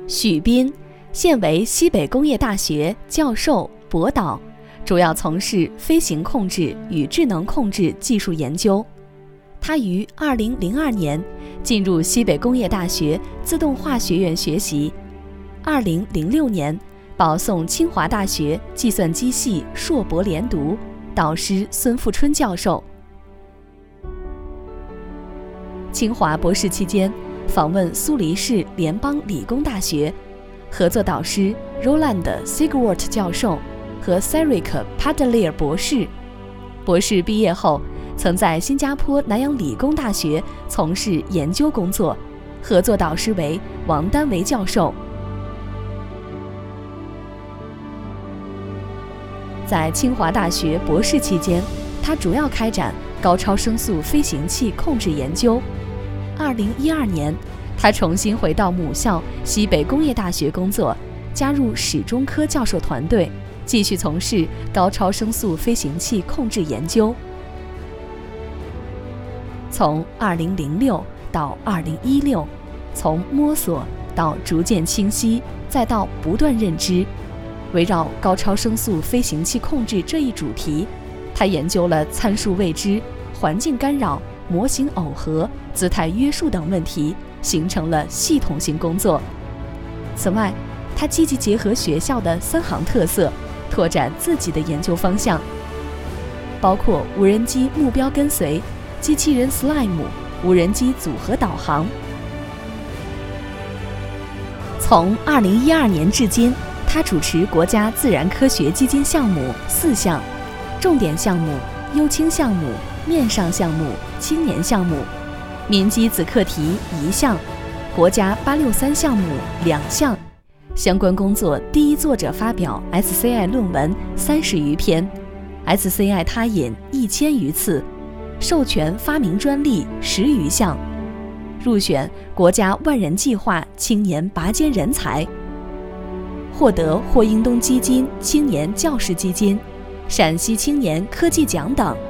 许斌，现为西北工业大学教授、博导，主要从事飞行控制与智能控制技术研究。他于2002年进入西北工业大学自动化学院学习，2006年保送清华大学计算机系硕博连读，导师孙富春教授。清华博士期间，访问苏黎世联邦理工大学，合作导师 Roland Sigwart 教授和 Ceric Padelier 博士。博士毕业后，曾在新加坡南洋理工大学从事研究工作，合作导师为王丹维教授。在清华大学博士期间，他主要开展高超声速飞行器控制研究。2012年，他重新回到母校西北工业大学工作，加入史中科教授团队，继续从事高超声速飞行器控制研究。从2006到2016，从摸索到逐渐清晰，再到不断认知，围绕高超声速飞行器控制这一主题，他研究了参数未知、环境干扰、模型耦合、姿态约束等问题，形成了系统性工作。此外，他积极结合学校的3行特色，拓展自己的研究方向，包括无人机目标跟随、机器人 Slime、无人机组合导航。从2012年至今，他主持国家自然科学基金项目4项，重点项目、优青项目、面上项目、青年项目，民机子课题1项，国家863项目2项。相关工作第一作者发表 SCI 论文30余篇， SCI 他引1000余次，授权发明专利10余项，入选国家万人计划青年拔尖人才，获得霍英东基金青年教师基金、陕西青年科技奖等。